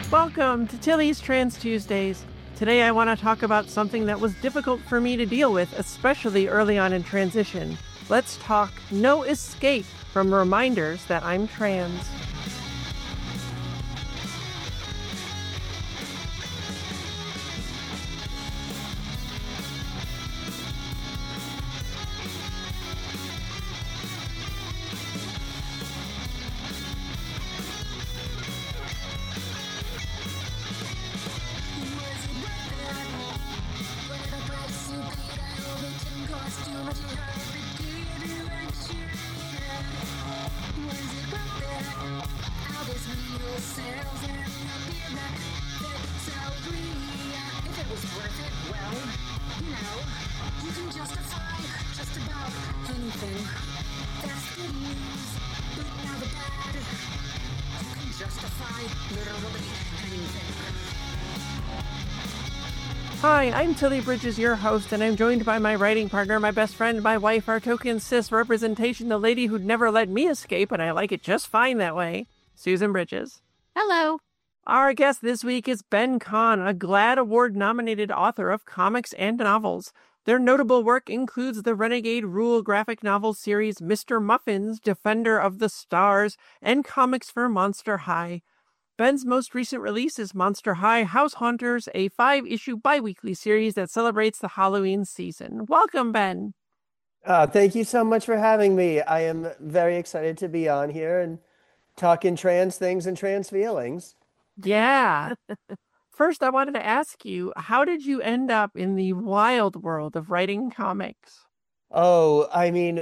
Welcome to Tilly's Trans Tuesdays. Today I want to talk about something that was difficult for me to deal with, especially early on in transition. Let's talk no escape from reminders that I'm trans. Hi, I'm Tilly Bridges, your host, and I'm joined by my writing partner, my best friend, my wife, our token cis representation, the lady who'd never let me escape, and I like it just fine that way, Susan Bridges. Hello. Our guest this week is Ben Kahn, a GLAAD Award-nominated author of comics and novels. Their notable work includes the Renegade Rule graphic novel series Mr. Muffins, Defender of the Stars, and comics for Monster High. Ben's most recent release is Monster High House Haunters, a 5-issue bi-weekly series that celebrates the Halloween season. Welcome, Ben. Thank you so much for having me. I am very excited to be on here and talking trans things and trans feelings. Yeah. First, I wanted to ask you, how did you end up in the wild world of writing comics? Oh,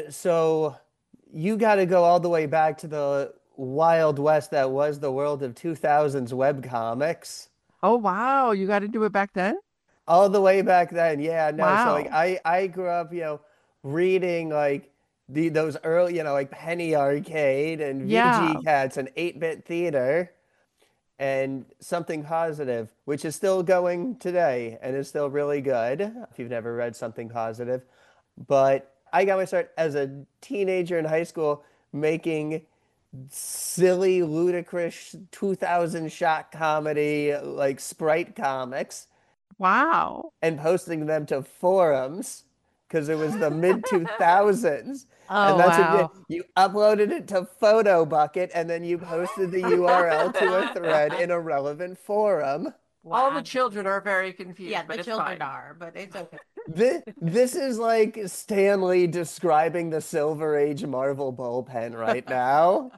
so you got to go all the way back to the Wild West that was the world of 2000s webcomics. Oh, wow. You got to do it back then? All the way back then. Yeah, no. So Wow. like I grew up, reading like those early, like Penny Arcade and Yeah. VG Cats and 8-Bit Theater and Something Positive, which is still going today and is still really good if you've never read Something Positive. But I got my start as a teenager in high school making silly, ludicrous 2000 shot comedy like Sprite comics Wow. and posting them to forums because it was the mid 2000s. And Oh, that's what wow. you uploaded it to PhotoBucket and then you posted the URL to a thread in a relevant forum. All the children are very confused, Yeah, but the it's children fine. are, but it's okay. This is like Stanley describing the Silver Age Marvel bullpen right now.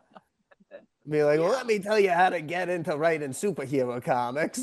Be like, well, let me tell you how to get into writing superhero comics.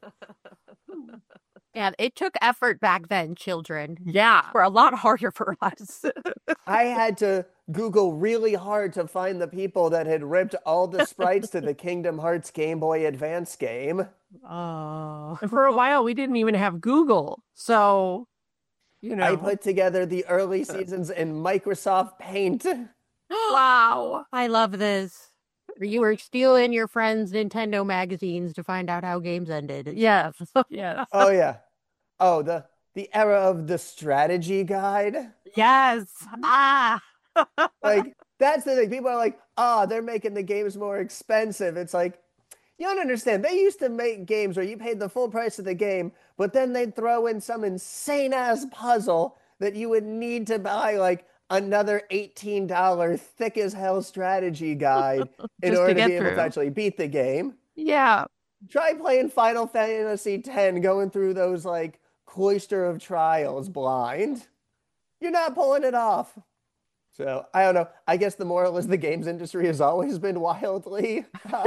Yeah, it took effort back then, children. Yeah. Were a lot harder for us. I had to Google really hard to find the people that had ripped all the sprites to the Kingdom Hearts Game Boy Advance game. Oh. And for a while, we didn't even have Google. So, I put together the early seasons in Microsoft Paint. Wow. I love this. You were stealing your friends' Nintendo magazines to find out how games ended. Yes. Yes. Oh yeah. Oh, the era of the strategy guide. Yes. Ah. Like that's the thing. People are like, they're making the games more expensive. It's like, you don't understand. They used to make games where you paid the full price of the game, but then they'd throw in some insane ass puzzle that you would need to buy like another $18 thick as hell strategy guide in Just to order to get be able to through. actually beat the game. Yeah. Try playing Final Fantasy X, going through those like cloister of trials blind. You're not pulling it off. So I don't know. I guess the moral is the games industry has always been wildly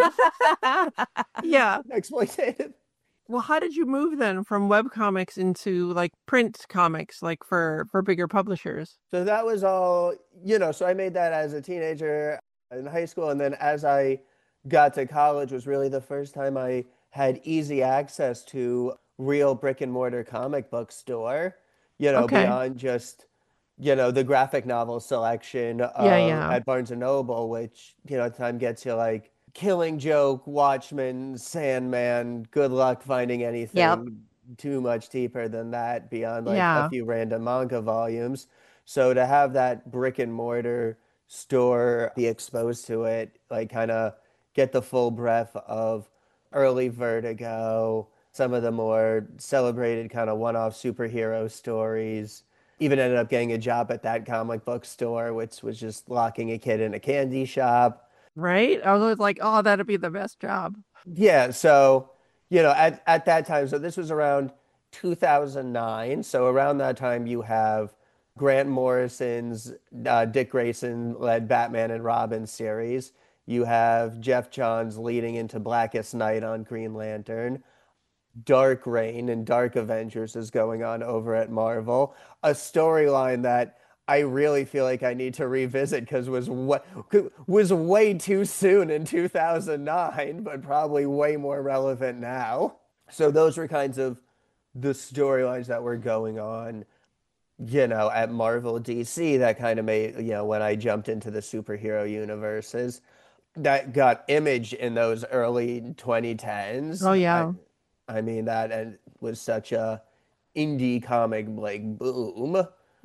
Yeah. exploitative. Well, how did you move then from webcomics into like print comics, like for bigger publishers? So that was all, so I made that as a teenager in high school. And then as I got to college was really the first time I had easy access to real brick and mortar comic book store, Okay. beyond just, the graphic novel selection Yeah. at Barnes and Noble, which, at the time gets you like Killing Joke, Watchmen, Sandman, good luck finding anything too much deeper than that beyond like a Yeah. few random manga volumes. So to have that brick and mortar store, be exposed to it, like kind of get the full breadth of early Vertigo, some of the more celebrated kind of one-off superhero stories. Even ended up getting a job at that comic book store, which was just locking a kid in a candy shop. Right? I was like, oh, that'd be the best job. Yeah, so, at that time, so this was around 2009. So around that time, you have Grant Morrison's Dick Grayson led Batman and Robin series. You have Jeff Johns leading into Blackest Night on Green Lantern. Dark Reign and Dark Avengers is going on over at Marvel. A storyline that I really feel like I need to revisit because was way too soon in 2009, but probably way more relevant now. So those were kinds of the storylines that were going on, at Marvel DC that kind of made, when I jumped into the superhero universes that got Image in those early 2010s. Oh, yeah. I mean, that and was such a indie comic like boom.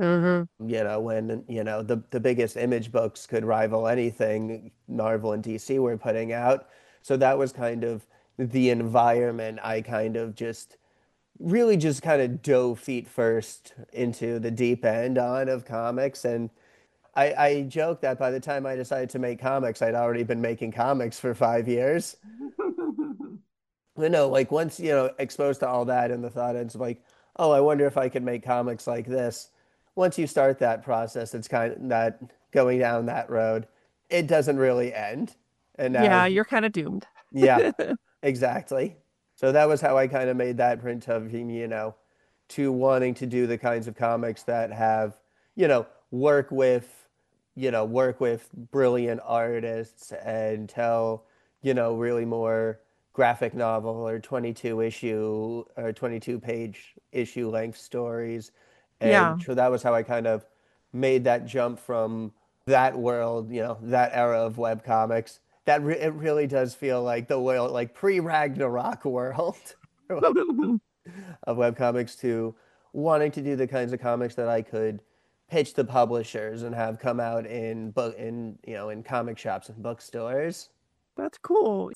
When, the biggest Image books could rival anything Marvel and DC were putting out. So that was kind of the environment I kind of just really just kind of dove feet first into the deep end on of comics. And I joke that by the time I decided to make comics, I'd already been making comics for 5 years. But no, like once, exposed to all that and the thought it's like, oh, I wonder if I could make comics like this. Once you start that process, it's kind of that going down that road, it doesn't really end. And now, Yeah, you're kind of doomed. yeah, exactly. So that was how I kind of made that print of, to wanting to do the kinds of comics that have, work with, work with brilliant artists and tell, really more graphic novel or 22 issue or 22 page issue length stories. Yeah. And so that was how I kind of made that jump from that world, that era of web comics. It really does feel like the world, like pre-Ragnarok world of webcomics to wanting to do the kinds of comics that I could pitch to publishers and have come out in comic shops and bookstores. That's cool.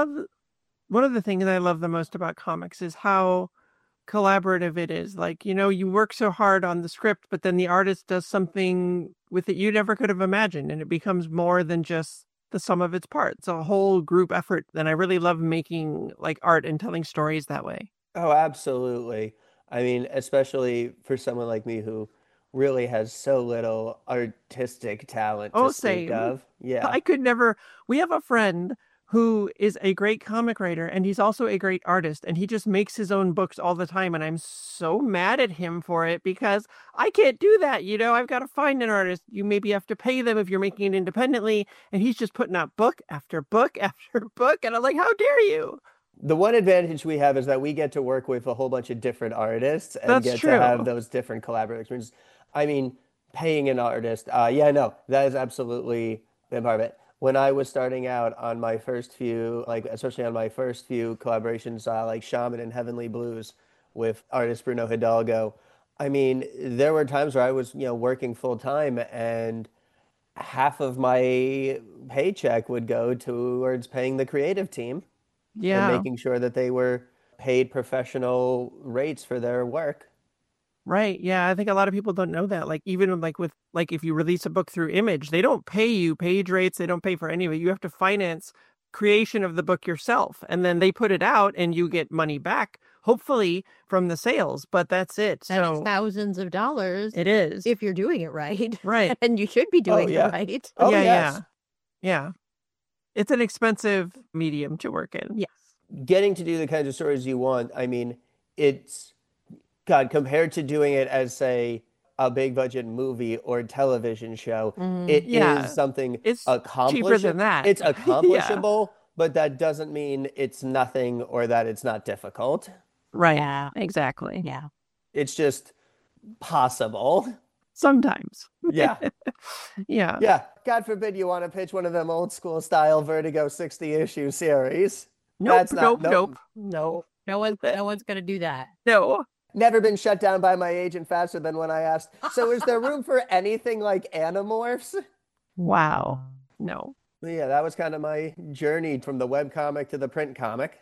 One of the things I love the most about comics is how collaborative it is. Like, you work so hard on the script, but then the artist does something with it you never could have imagined, and it becomes more than just the sum of its parts. It's a whole group effort, and I really love making like art and telling stories that way. Oh, absolutely. I mean, especially for someone like me who really has so little artistic talent to Oh, speak same. of. Yeah. I could never. We have a friend who is a great comic writer and he's also a great artist and he just makes his own books all the time. And I'm so mad at him for it because I can't do that. I've got to find an artist. You maybe have to pay them if you're making it independently. And he's just putting out book after book after book. And I'm like, how dare you? The one advantage we have is that we get to work with a whole bunch of different artists and That's get true. to have those different collaborative experiences. I mean, paying an artist, yeah, no, that is absolutely the part of it. When I was starting out on my first few, like especially on my first few collaborations, like Shaman and Heavenly Blues with artist Bruno Hidalgo, I mean, there were times where I was, working full time and half of my paycheck would go towards paying the creative team and Yeah. making sure that they were paid professional rates for their work. Right. Yeah. I think a lot of people don't know that. Like, even like with, like, if you release a book through Image, they don't pay you page rates. They don't pay for any of it. You have to finance creation of the book yourself. And then they put it out and you get money back, hopefully from the sales. But that's it. That's So thousands of dollars it is. if you're doing it right. Right. And you should be doing yeah. it right. Oh, yeah. yes. Yeah. It's an expensive medium to work in. Yes. Getting to do the kinds of stories you want, I mean, it's, God, compared to doing it as, say, a big budget movie or television show, it Yeah. is something It's accomplishable. cheaper than that. It's accomplishable, but that doesn't mean it's nothing or that it's not difficult. Right. Yeah. Exactly. Yeah. It's just possible. Sometimes. Yeah. Yeah. Yeah. God forbid you want to pitch one of them old school style Vertigo 60 issue series. Nope. That's not, Nope. No. No one's gonna do that. No. Never been shut down by my agent faster than when I asked, so is there room for anything like Animorphs? Wow. No. Yeah, that was kind of my journey from the web comic to the print comic.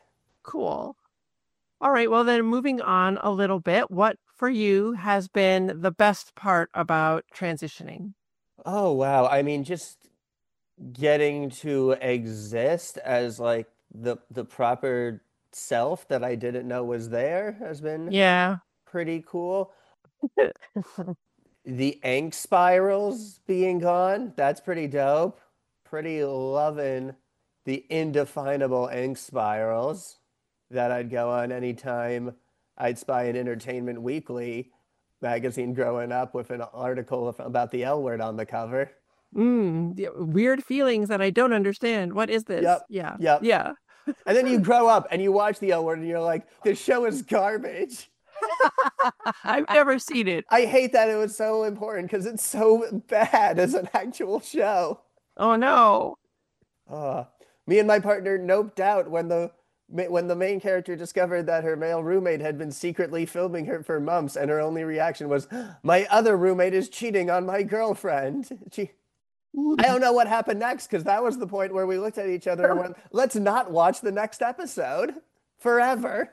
Cool. All right, well then moving on a little bit, what for you has been the best part about transitioning? Oh wow. I mean, just getting to exist as like the proper self that I didn't know was there has been Yeah. pretty cool. The ink spirals being gone, that's pretty dope. Pretty loving the indefinable ink spirals that I'd go on anytime I'd spy an Entertainment Weekly magazine growing up with an article about the L word on the cover. Weird feelings that I don't understand. What is this? Yep, Yeah. yep. Yeah. And then you grow up and you watch the L word and you're like, this show is garbage. I've never seen it. I hate that it was so important because it's so bad as an actual show. Oh no. Uh, Me and my partner noped out when the main character discovered that her male roommate had been secretly filming her for months, and her only reaction was, "My other roommate is cheating on my girlfriend." I don't know what happened next because that was the point where we looked at each other and went, "Let's not watch the next episode forever."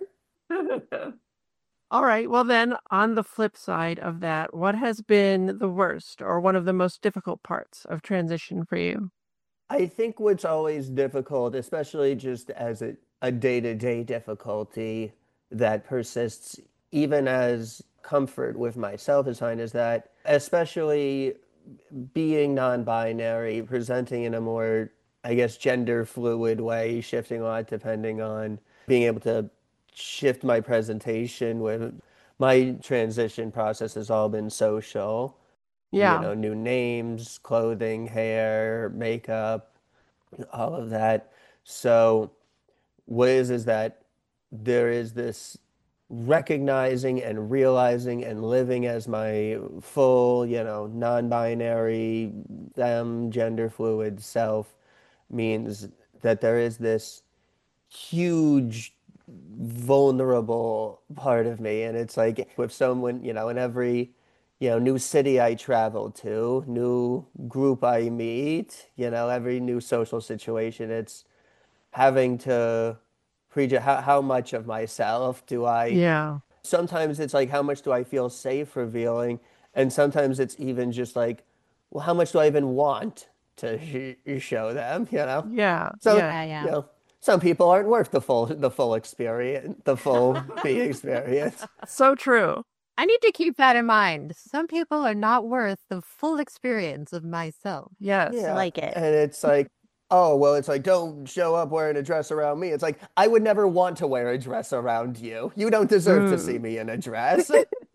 All right. Well, then, on the flip side of that, what has been the worst or one of the most difficult parts of transition for you? I think what's always difficult, especially just as a day-to-day difficulty that persists even as comfort with myself is fine, is that especially being non-binary, presenting in a more, I guess, gender fluid way, shifting a lot depending on being able to shift my presentation with my transition process has all been social, Yeah. new names, clothing, hair, makeup, all of that. So what is that there is this recognizing and realizing and living as my full, non-binary, them, gender fluid self means that there is this huge vulnerable part of me. And it's like with someone, in every, new city I travel to, new group I meet, every new social situation, it's having to prejudge how much of myself do I, Yeah. sometimes it's like, how much do I feel safe revealing? And sometimes it's even just like, well, how much do I even want to show them? Yeah. So, Yeah. Yeah, you yeah. know, some people aren't worth the full experience, the full be experience. So true. I need to keep that in mind. Some people are not worth the full experience of myself. Yes. I Yeah. like it. And it's like, oh, well, it's like, don't show up wearing a dress around me. It's like, I would never want to wear a dress around you. You don't deserve to see Mm. me in a dress.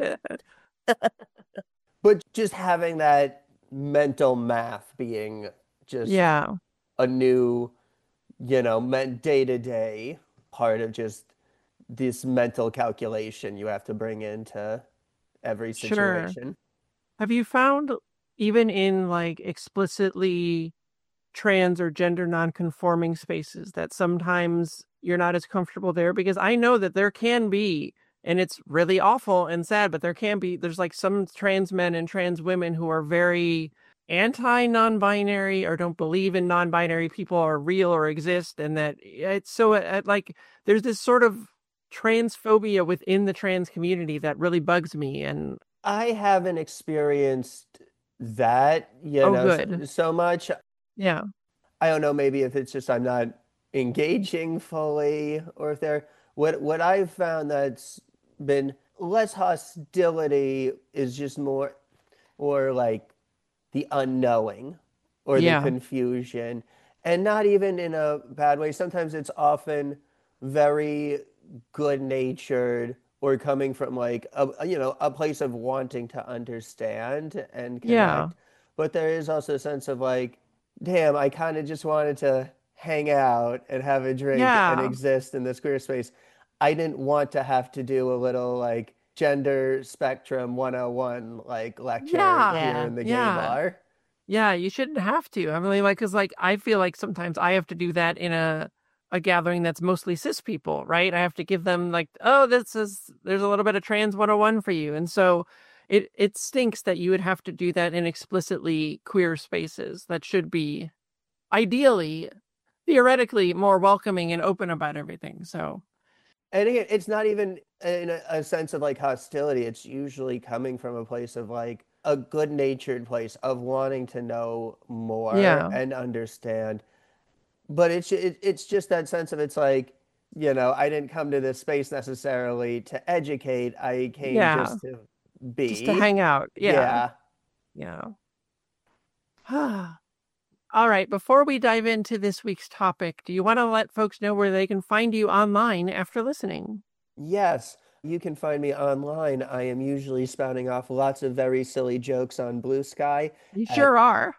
But just having that mental math being just Yeah. a new, meant day to day part of just this mental calculation you have to bring into every Sure. situation. Have you found even in like explicitly trans or gender non-conforming spaces that sometimes you're not as comfortable there? Because I know that there can be, and it's really awful and sad, but there's like some trans men and trans women who are very anti non-binary or don't believe in non-binary people are real or exist, and that it's so like there's this sort of transphobia within the trans community that really bugs me. And I haven't experienced that, oh, good. so much. Yeah. I don't know, maybe if it's just I'm not engaging fully, or if they're what I've found that's been less hostility is just more, or like the unknowing or the Yeah. confusion, and not even in a bad way. Sometimes it's often very good natured or coming from like a place of wanting to understand and Yeah. connect. But there is also a sense of like, damn, I kind of just wanted to hang out and have a drink and Yeah. exist in this queer space. I didn't want to have to do a little like gender spectrum 101 like lecture Yeah. here Yeah. in the gay Yeah. bar. Yeah, you shouldn't have to. I mean, like, because like I feel like sometimes I have to do that in a gathering that's mostly cis people, right? I have to give them like, oh, there's a little bit of trans 101 for you, and so it stinks that you would have to do that in explicitly queer spaces that should be ideally, theoretically, more welcoming and open about everything. So And again, it's not even in a sense of like hostility. It's usually coming from a place of like a good-natured place of wanting to know more Yeah. and understand. But it's just that sense of it's like, I didn't come to this space necessarily to educate. I came Yeah. just to Just to be. hang out. Yeah. Yeah. Yeah. All right. Before we dive into this week's topic, do you want to let folks know where they can find you online after listening? Yes. You can find me online. I am usually spouting off lots of very silly jokes on Blue Sky You at sure are.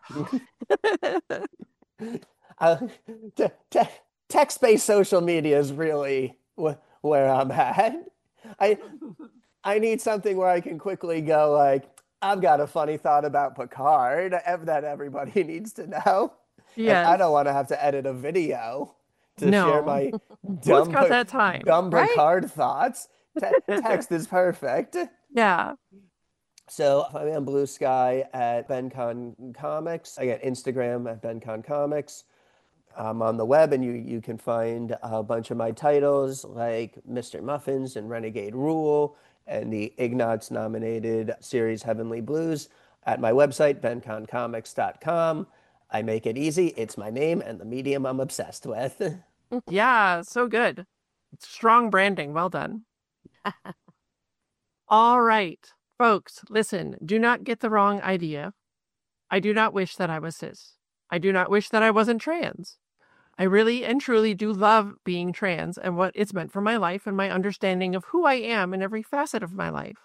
uh, text-based social media is really where I'm at. I I need something where I can quickly go like, I've got a funny thought about Picard that everybody needs to know, and I don't Yes. want to have to edit a video to share No. my Who's dumb got that time? dumb Right? Picard thoughts. Text is perfect. Yeah. So I'm on Blue Sky at BenCon Comics. I got Instagram at BenCon Comics. I'm on the web, and you can find a bunch of my titles like Mr. Muffins and Renegade Rule and the Ignatz nominated series Heavenly Blues at my website, benconcomics.com. I make it easy. It's my name and the medium I'm obsessed with. Yeah. So good. Strong branding. Well done. All right. Folks, listen, do not get the wrong idea. I do not wish that I was cis. I do not wish that I wasn't trans. I really and truly do love being trans and what it's meant for my life and my understanding of who I am in every facet of my life.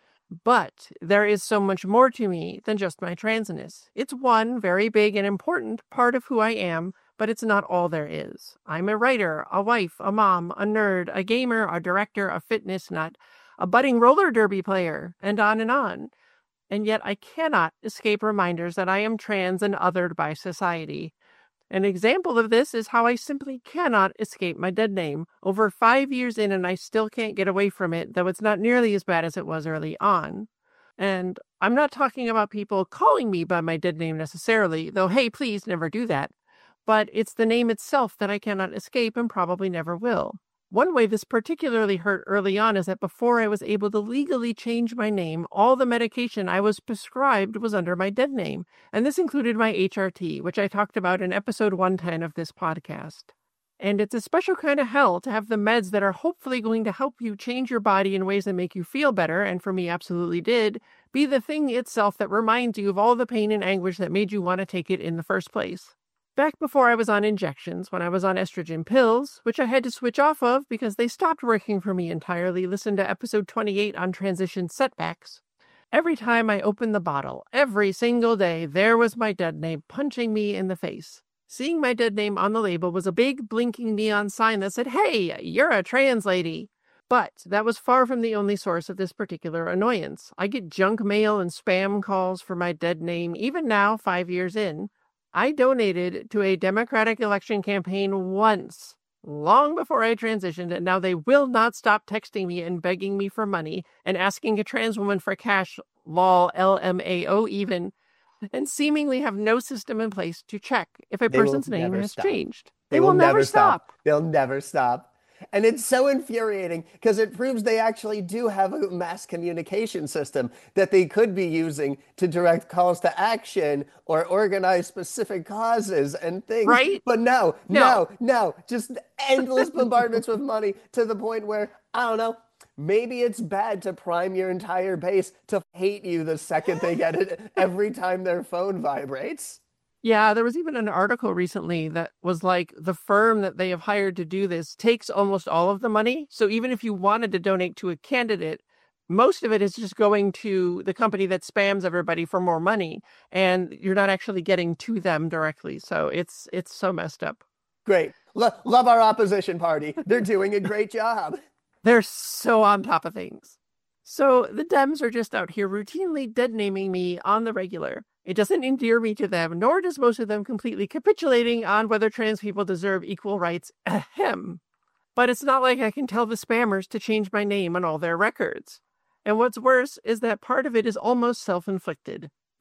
But there is so much more to me than just my transness. It's one very big and important part of who I am, but it's not all there is. I'm a writer, a wife, a mom, a nerd, a gamer, a director, a fitness nut, a budding roller derby player, and on and on. And yet I cannot escape reminders that I am trans and othered by society. An example of this is how I simply cannot escape my dead name. Over 5 years in, and I still can't get away from it, though it's not nearly as bad as it was early on. And I'm not talking about people calling me by my dead name necessarily, though hey, please never do that. But it's the name itself that I cannot escape and probably never will. One way this particularly hurt early on is that before I was able to legally change my name, all the medication I was prescribed was under my dead name, and this included my HRT, which I talked about in episode 110 of this podcast. And it's a special kind of hell to have the meds that are hopefully going to help you change your body in ways that make you feel better, and for me absolutely did, be the thing itself that reminds you of all the pain and anguish that made you want to take it in the first place. Back before I was on injections, when I was on estrogen pills, which I had to switch off of because they stopped working for me entirely, listen to episode 28 on transition setbacks. Every time I opened the bottle, every single day, there was my dead name punching me in the face. Seeing my dead name on the label was a big blinking neon sign that said, "Hey, you're a trans lady." But that was far from the only source of this particular annoyance. I get junk mail and spam calls for my dead name, even now, 5 years in. I donated to a Democratic election campaign once, long before I transitioned, and now they will not stop texting me and begging me for money and asking a trans woman for cash, lol, LMAO even, and seemingly have no system in place to check if a They will person's name never has stop. changed. They will never stop. They'll never stop. And it's so infuriating because it proves they actually do have a mass communication system that they could be using to direct calls to action or organize specific causes and things. Right? But no, No. no, no, just endless bombardments with money to the point where, I don't know, maybe it's bad to prime your entire base to hate you the second they get it every time their phone vibrates. Yeah, there was even an article recently that was like the firm that they have hired to do this takes almost all of the money. So even if you wanted to donate to a candidate, most of it is just going to the company that spams everybody for more money, and you're not actually getting to them directly. So it's so messed up. Great. Love our opposition party. They're doing a great job. They're so on top of things. So the Dems are just out here routinely dead naming me on the regular. It doesn't endear me to them, nor does most of them completely capitulating on whether trans people deserve equal rights. Ahem. But it's not like I can tell the spammers to change my name on all their records. And what's worse is that part of it is almost self-inflicted.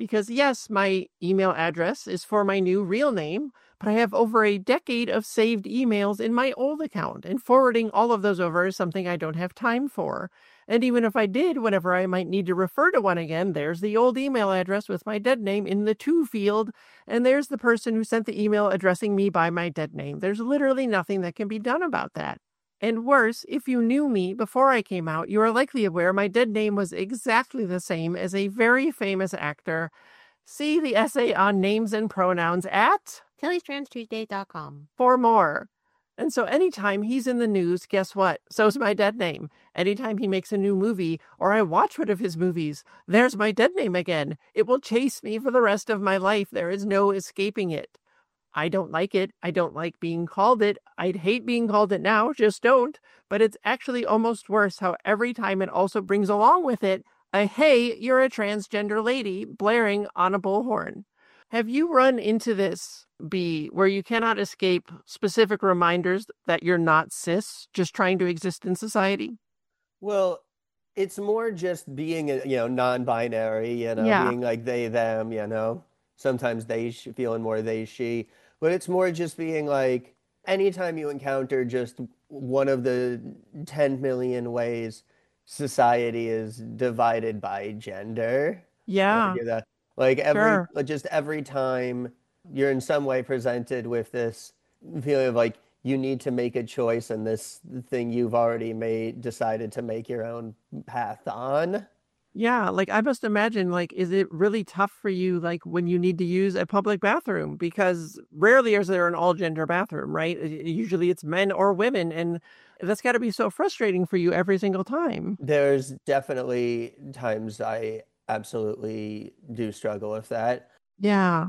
because yes, my email address is for my new real name, but I have over a decade of saved emails in my old account, and forwarding all of those over is something I don't have time for. And even if I did, whenever I might need to refer to one again, there's the old email address with my dead name in the to field, and there's the person who sent the email addressing me by my dead name. There's literally nothing that can be done about that. And worse, if you knew me before I came out, you are likely aware my dead name was exactly the same as a very famous actor. See the essay on names and pronouns at Tillie'sTransTuesday.com. for more. And so anytime he's in the news, guess what? So's my dead name. Anytime he makes a new movie or I watch one of his movies, there's my dead name again. It will chase me for the rest of my life. There is no escaping it. I don't like it. I don't like being called it. I'd hate being called it now, just don't. But it's actually almost worse how every time it also brings along with it a "hey, you're a transgender lady" blaring on a bullhorn. Have you run into this, B, where you cannot escape specific reminders that you're not cis, just trying to exist in society? Well, it's more just being, non-binary, Yeah. being like they, them, sometimes they feeling more they, she. But it's more just being like, anytime you encounter just one of the 10 million ways society is divided by gender, Yeah, like sure. just every time you're in some way presented with this feeling of like you need to make a choice and this thing you've already decided to make your own path on. Yeah, like I must imagine, like, is it really tough for you, like, when you need to use a public bathroom? Because rarely is there an all gender bathroom, right? Usually it's men or women, and that's got to be so frustrating for you every single time. There's definitely times I absolutely do struggle with that. Yeah,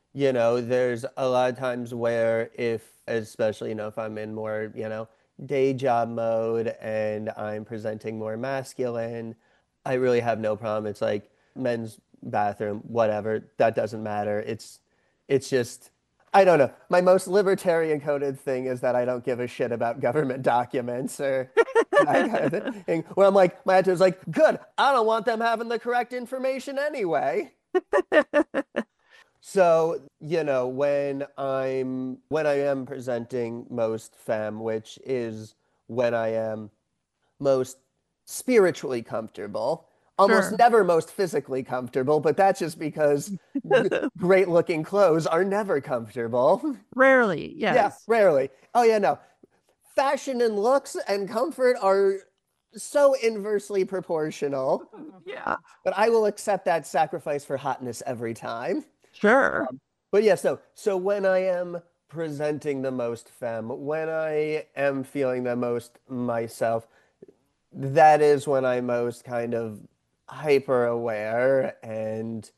There's a lot of times where especially, if I'm in more, day job mode and I'm presenting more masculine, I really have no problem. It's like men's bathroom, whatever, that doesn't matter. It's just, I don't know. My most libertarian coded thing is that I don't give a shit about government documents or that kind of thing. Where I'm like, my attitude is like, good, I don't want them having the correct information anyway. So, when I am presenting most femme, which is when I am most spiritually comfortable, almost sure. never most physically comfortable, but that's just because great looking clothes are never comfortable. Rarely, Yeah, yes. rarely. Oh yeah, no. Fashion and looks and comfort are so inversely proportional, Yeah, but I will accept that sacrifice for hotness every time. sure. But yeah, so when I am presenting the most femme, when I am feeling the most myself, that is when I'm most kind of hyper aware and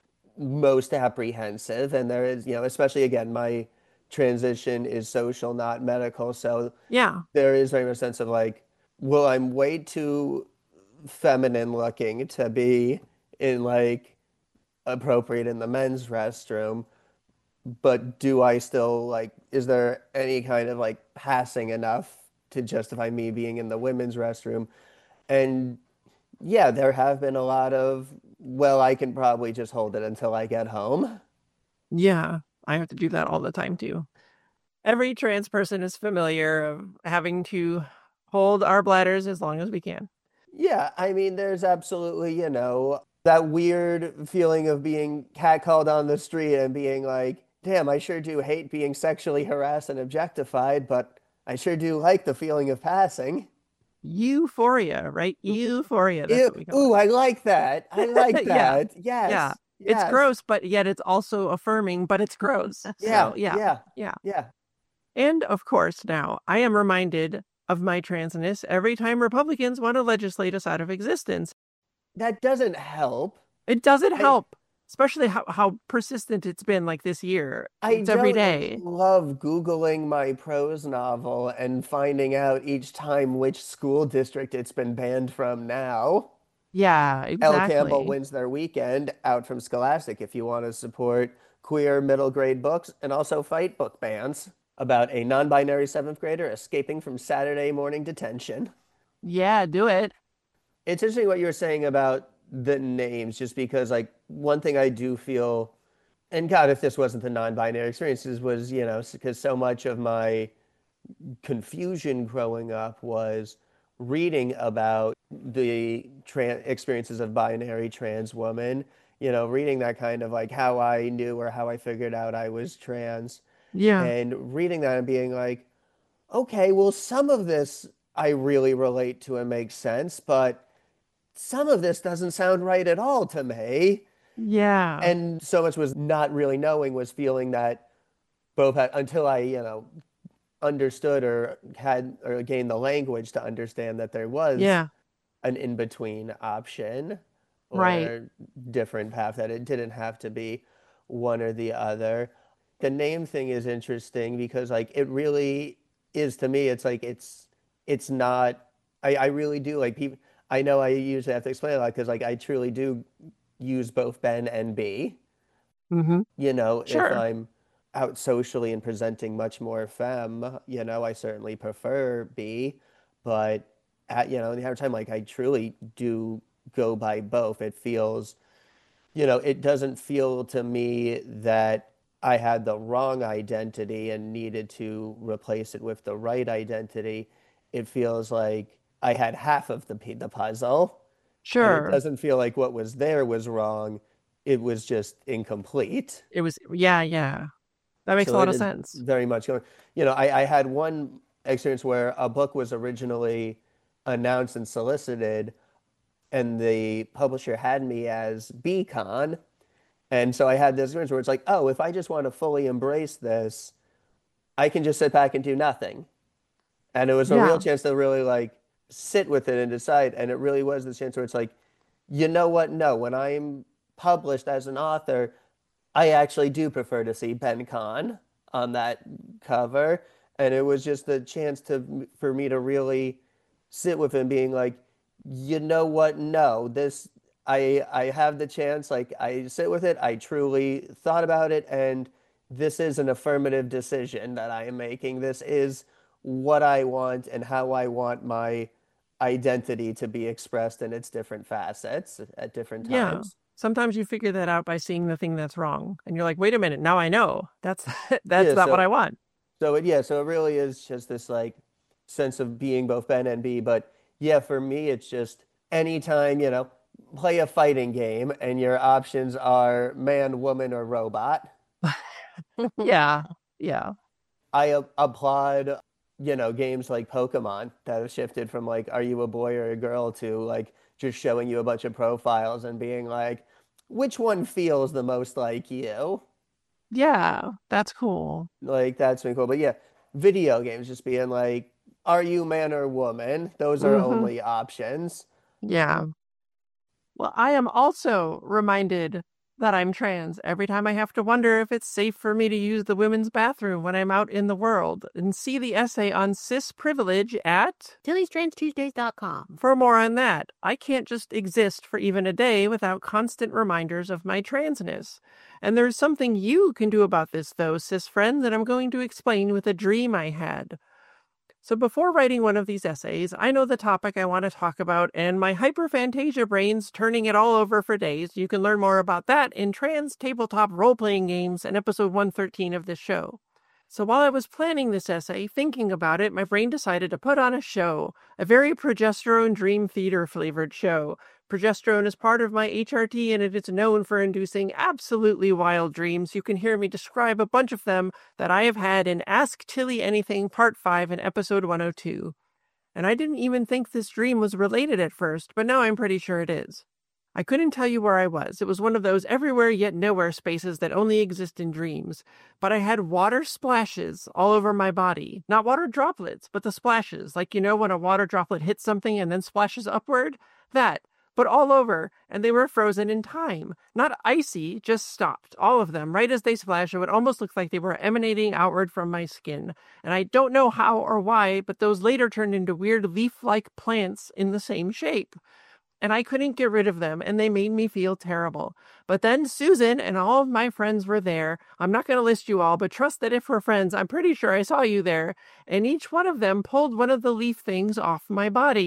most apprehensive. And there is, especially again, my transition is social, not medical. So Yeah, there is very much a sense of like, well, I'm way too feminine looking to be in like appropriate in the men's restroom, but do I still like, is there any kind of like passing enough to justify me being in the women's restroom? And yeah, there have been a lot of, well, I can probably just hold it until I get home. yeah. I have to do that all the time too. Every trans person is familiar of having to hold our bladders as long as we can. Yeah, I mean, there's absolutely, that weird feeling of being catcalled on the street and being like, damn, I sure do hate being sexually harassed and objectified, but I sure do like the feeling of passing. Euphoria, right? Euphoria. That's Ew, what we call ooh, I like that. I like it. Yeah. that. Yeah. Yes, It's yes. gross, but yet it's also affirming, but it's gross. Yeah, So, yeah. yeah, Yeah. yeah. And of course, now I am reminded of my transness every time Republicans want to legislate us out of existence. That doesn't help. It doesn't I help, especially how persistent it's been like this year. I It's every don't day. love Googling my prose novel and finding out each time which school district it's been banned from now. Yeah, Elle Campbell exactly. wins their weekend out from Scholastic if you want to support queer middle grade books and also fight book bans about a non-binary seventh grader escaping from Saturday morning detention. Yeah, do it. It's interesting what you were saying about the names, just because like one thing I do feel, and God, if this wasn't the non-binary experiences, was, because so much of my confusion growing up was reading about the experiences of binary trans women, reading that kind of like how I knew or how I figured out I was trans, Yeah. and reading that and being like, okay, well, some of this I really relate to and makes sense, but some of this doesn't sound right at all to me. Yeah. And so much was not really knowing, was feeling that both had, until I, understood or had or gained the language to understand that there was Yeah. an in-between option Right. or different path, that it didn't have to be one or the other. The name thing is interesting because like it really is to me, it's like it's not, I really do like people. I know I usually have to explain a lot because like I truly do use both Ben and B. Mm-hmm. If Sure. I'm out socially and presenting much more femme, I certainly prefer B, but the other time, like I truly do go by both. It feels, it doesn't feel to me that I had the wrong identity and needed to replace it with the right identity. It feels like I had half of the puzzle, and it Sure. doesn't feel like what was there was wrong. It was just incomplete. It was, yeah, yeah. That makes a So lot it of is sense. very much going. I had one experience where a book was originally announced and solicited, and the publisher had me as Bcon. And so I had this experience where it's like, oh, if I just want to fully embrace this, I can just sit back and do nothing. And it was a real Yeah. chance to really like sit with it and decide. And it really was the chance where it's like, you know what? No, when I'm published as an author, I actually do prefer to see Ben Kahn on that cover. And it was just the chance for me to really sit with him being like, you know what? No, this I have the chance, like I sit with it. I truly thought about it, and this is an affirmative decision that I am making. This is what I want and how I want my identity to be expressed in its different facets at different Yeah. times. Sometimes you figure that out by seeing the thing that's wrong. And you're like, wait a minute, now I know. That's that's Yeah, not what I so want. so it really is just this like sense of being both Ben and B. But yeah, for me, it's just anytime, play a fighting game and your options are man, woman, or robot. Yeah. Yeah. I applaud, games like Pokemon that have shifted from like, are you a boy or a girl, to like just showing you a bunch of profiles and being like, which one feels the most like you? Yeah. That's cool. Like that's been cool. But yeah, video games just being like, are you man or woman? Those are Hmm. only options. Yeah. Well, I am also reminded that I'm trans every time I have to wonder if it's safe for me to use the women's bathroom when I'm out in the world. And see the essay on cis privilege at TillysTransTuesdays.com. for more on that. I can't just exist for even a day without constant reminders of my transness. And there's something you can do about this, though, cis friend, that I'm going to explain with a dream I had. So before writing one of these essays, I know the topic I want to talk about, and my hyperphantasia brain's turning it all over for days. You can learn more about that in Trans Tabletop Role-Playing Games in episode 113 of this show. So while I was planning this essay, thinking about it, my brain decided to put on a show, a very progesterone dream theater flavored show. Progesterone is part of my HRT, and it is known for inducing absolutely wild dreams. You can hear me describe a bunch of them that I have had in Ask Tilly Anything Part 5 in episode 102. And I didn't even think this dream was related at first, but now I'm pretty sure it is. I couldn't tell you where I was. It was one of those everywhere yet nowhere spaces that only exist in dreams. But I had water splashes all over my body. Not water droplets, but the splashes. Like, when a water droplet hits something and then splashes upward? That. But all over, and they were frozen in time. Not icy, just stopped. All of them, right as they splashed, it would almost look like they were emanating outward from my skin. And I don't know how or why, but those later turned into weird leaf-like plants in the same shape. And I couldn't get rid of them, and they made me feel terrible. But then Susan and all of my friends were there. I'm not going to list you all, but trust that if we're friends, I'm pretty sure I saw you there. And each one of them pulled one of the leaf things off my body.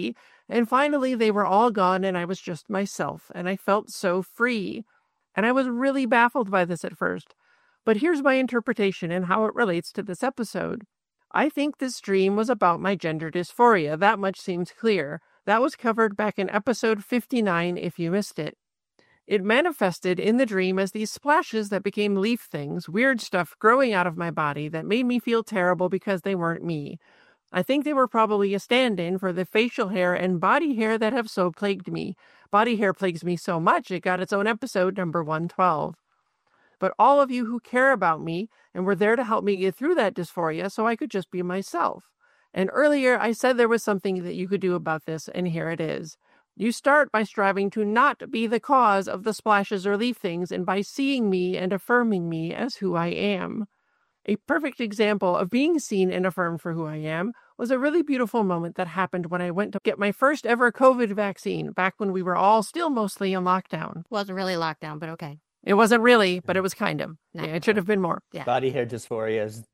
And finally, they were all gone and I was just myself, and I felt so free. And I was really baffled by this at first. But here's my interpretation and how it relates to this episode. I think this dream was about my gender dysphoria. That much seems clear. That was covered back in episode 59 if you missed it. It manifested in the dream as these splashes that became leaf things, weird stuff growing out of my body that made me feel terrible because they weren't me. I think they were probably a stand-in for the facial hair and body hair that have so plagued me. Body hair plagues me so much it got its own episode, number 112. But all of you who care about me and were there to help me get through that dysphoria so I could just be myself. And earlier I said there was something that you could do about this, and here it is. You start by striving to not be the cause of the splashes or leaf things and by seeing me and affirming me as who I am. A perfect example of being seen and affirmed for who I am was a really beautiful moment that happened when I went to get my first ever COVID vaccine back when we were all still mostly in lockdown. Wasn't really lockdown, but okay. It wasn't really, but it was kind of. Nah. Yeah, it should have been more. Yeah. Body hair dysphoria is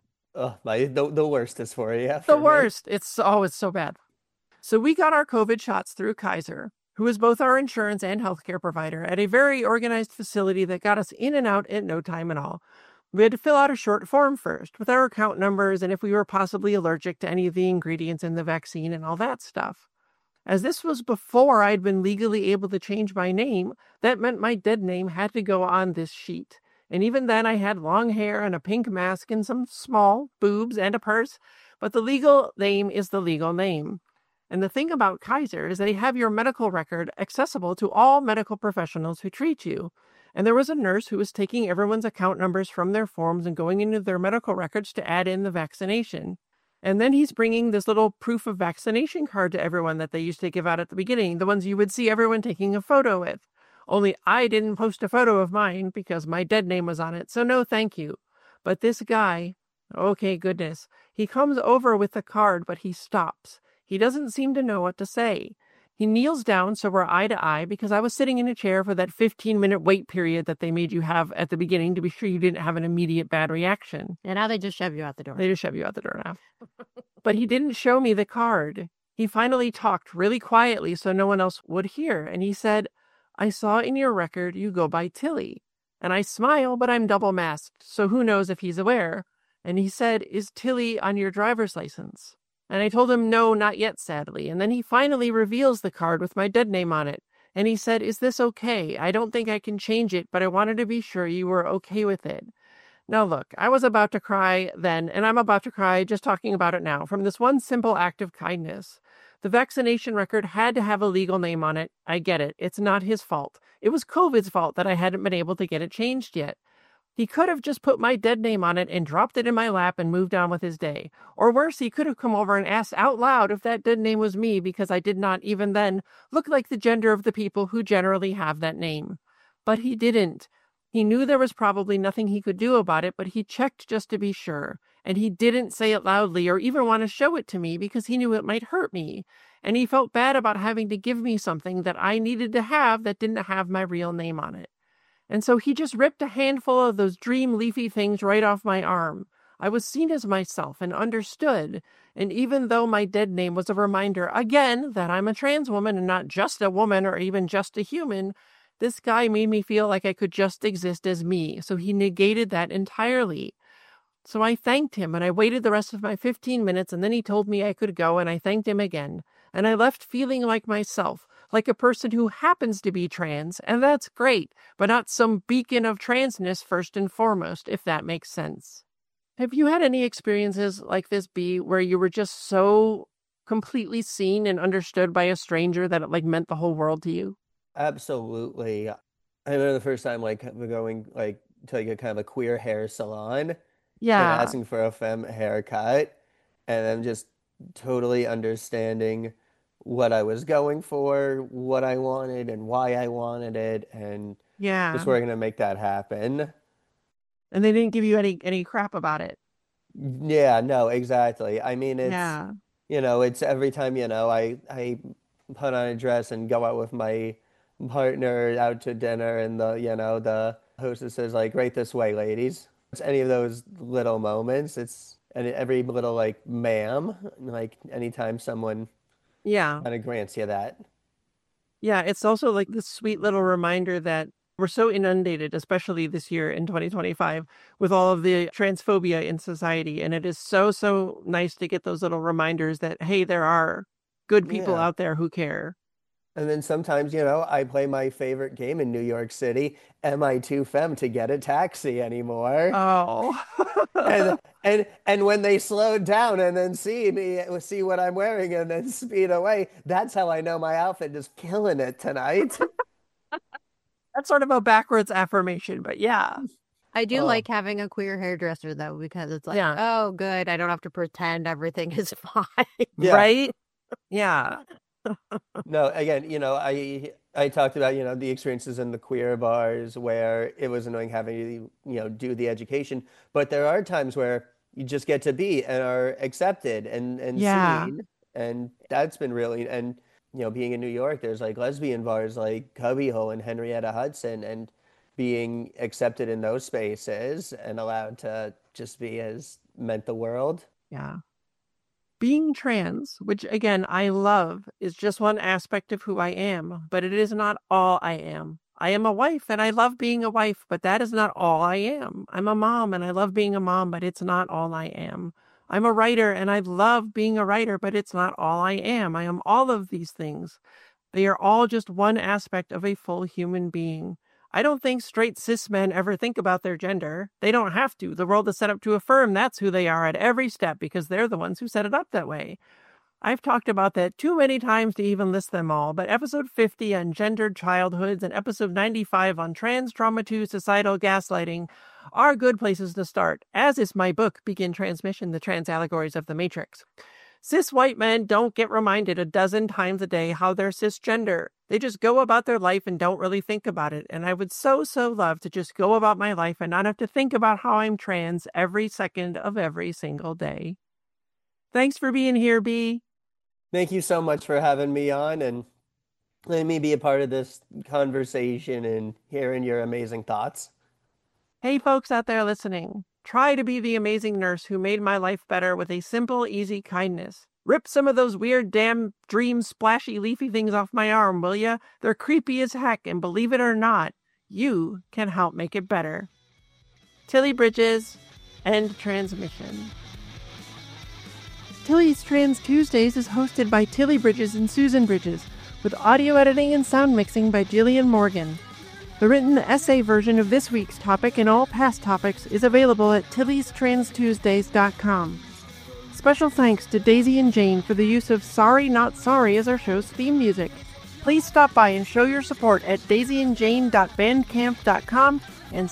the worst dysphoria. The for me. worst. It's so bad. So we got our COVID shots through Kaiser, who is both our insurance and healthcare provider, at a very organized facility that got us in and out at no time at all. We had to fill out a short form first with our account numbers and if we were possibly allergic to any of the ingredients in the vaccine and all that stuff. As this was before I'd been legally able to change my name, that meant my dead name had to go on this sheet. And even then I had long hair and a pink mask and some small boobs and a purse, but the legal name is the legal name. And the thing about Kaiser is they have your medical record accessible to all medical professionals who treat you. And there was a nurse who was taking everyone's account numbers from their forms and going into their medical records to add in the vaccination. And then he's bringing this little proof of vaccination card to everyone that they used to give out at the beginning, the ones you would see everyone taking a photo with. Only I didn't post a photo of mine because my dead name was on it, so no thank you. But this guy, okay, goodness, he comes over with the card, but he stops. He doesn't seem to know what to say. He kneels down so we're eye to eye because I was sitting in a chair for that 15-minute wait period that they made you have at the beginning to be sure you didn't have an immediate bad reaction. And now they just shove you out the door. They just shove you out the door now. But he didn't show me the card. He finally talked really quietly so no one else would hear. And he said, I saw in your record you go by Tilly. And I smile, but I'm double masked, so who knows if he's aware. And he said, is Tilly on your driver's license? And I told him no, not yet, sadly. And then he finally reveals the card with my dead name on it. And he said, is this okay? I don't think I can change it, but I wanted to be sure you were okay with it. Now look, I was about to cry then, and I'm about to cry just talking about it now, from this one simple act of kindness. The vaccination record had to have a legal name on it. I get it. It's not his fault. It was COVID's fault that I hadn't been able to get it changed yet. He could have just put my dead name on it and dropped it in my lap and moved on with his day. Or worse, he could have come over and asked out loud if that dead name was me because I did not, even then, look like the gender of the people who generally have that name. But he didn't. He knew there was probably nothing he could do about it, but he checked just to be sure. And he didn't say it loudly or even want to show it to me because he knew it might hurt me. And he felt bad about having to give me something that I needed to have that didn't have my real name on it. And so he just ripped a handful of those dream leafy things right off my arm. I was seen as myself and understood. And even though my dead name was a reminder, again, that I'm a trans woman and not just a woman or even just a human, this guy made me feel like I could just exist as me. So he negated that entirely. So I thanked him and I waited the rest of my 15 minutes and then he told me I could go and I thanked him again. And I left feeling like myself, like a person who happens to be trans, and that's great, but not some beacon of transness first and foremost, if that makes sense. Have you had any experiences like this, B, where you were just so completely seen and understood by a stranger that it meant the whole world to you? Absolutely. I remember the first time going to a kind of a queer hair salon and Yeah. asking for a femme haircut and then just totally understanding what I was going for, what I wanted and why I wanted it, and Yeah. just working to make that happen. And they didn't give you any crap about it. Yeah, no, exactly. I mean, Yeah. it's every time, I put on a dress and go out with my partner out to dinner and the hostess says like, right this way, ladies. It's any of those little moments. It's and every little like ma'am, like anytime someone Yeah. kind of grants you that. Yeah, it's also like this sweet little reminder that we're so inundated, especially this year in 2025, with all of the transphobia in society. And it is so, so nice to get those little reminders that, hey, there are good people Yeah. out there who care. And then sometimes, I play my favorite game in New York City, Am I Too Femme to Get a Taxi Anymore? Oh, And when they slow down and then see what I'm wearing and then speed away, that's how I know my outfit is killing it tonight. that's sort of a backwards affirmation, but yeah. I do Oh, like having a queer hairdresser though, because it's like, Yeah. oh, good. I don't have to pretend everything is fine. yeah. Right? Yeah. No, again, I talked about, the experiences in the queer bars where it was annoying having to, do the education, but there are times where you just get to be and are accepted and Yeah. seen, and that's been really, and being in New York, there's like lesbian bars like Cubbyhole and Henrietta Hudson, and being accepted in those spaces and allowed to just be has meant the world. Yeah. Being trans, which again I love, is just one aspect of who I am, but it is not all I am. I am a wife and I love being a wife, but that is not all I am. I'm a mom and I love being a mom, but it's not all I am. I'm a writer and I love being a writer, but it's not all I am. I am all of these things. They are all just one aspect of a full human being. I don't think straight cis men ever think about their gender. They don't have to. The world is set up to affirm that's who they are at every step because they're the ones who set it up that way. I've talked about that too many times to even list them all, but episode 50 on gendered childhoods and episode 95 on trans trauma to societal gaslighting are good places to start, as is my book, Begin Transmission, The Trans Allegories of the Matrix. Cis white men don't get reminded a dozen times a day how they're cisgender. They just go about their life and don't really think about it. And I would so, so love to just go about my life and not have to think about how I'm trans every second of every single day. Thanks for being here, B. Thank you so much for having me on and letting me be a part of this conversation and hearing your amazing thoughts. Hey, folks out there listening. Try to be the amazing nurse who made my life better with a simple, easy kindness. Rip some of those weird damn dream splashy leafy things off my arm, will ya? They're creepy as heck, and believe it or not, you can help make it better. Tilly Bridges, end transmission. Tilly's Trans Tuesdays is hosted by Tilly Bridges and Susan Bridges, with audio editing and sound mixing by Jillian Morgan. The written essay version of this week's topic and all past topics is available at tillystranstuesdays.com. Special thanks to Daisy and Jane for the use of Sorry Not Sorry as our show's theme music. Please stop by and show your support at daisyandjane.bandcamp.com and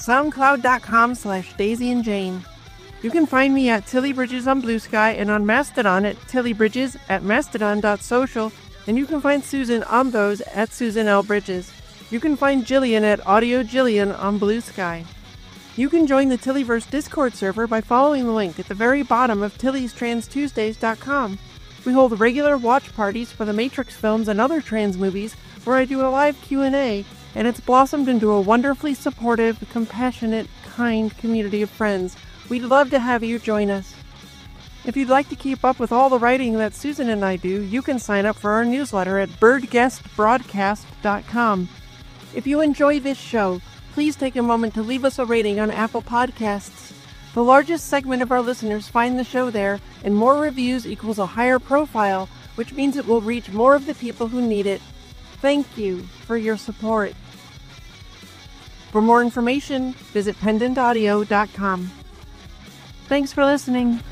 soundcloud.com/daisyandjane. You can find me at Tilly Bridges on Blue Sky and on Mastodon at Tilly Bridges at mastodon.social, and you can find Susan on those at Susan L. Bridges. You can find Jillian at Audio Jillian on Blue Sky. You can join the Tillyverse Discord server by following the link at the very bottom of TillysTransTuesdays.com. We hold regular watch parties for the Matrix films and other trans movies where I do a live Q&A, and it's blossomed into a wonderfully supportive, compassionate, kind community of friends. We'd love to have you join us. If you'd like to keep up with all the writing that Susan and I do, you can sign up for our newsletter at birdguestbroadcast.com. If you enjoy this show, please take a moment to leave us a rating on Apple Podcasts. The largest segment of our listeners find the show there, and more reviews equals a higher profile, which means it will reach more of the people who need it. Thank you for your support. For more information, visit pendantaudio.com. Thanks for listening.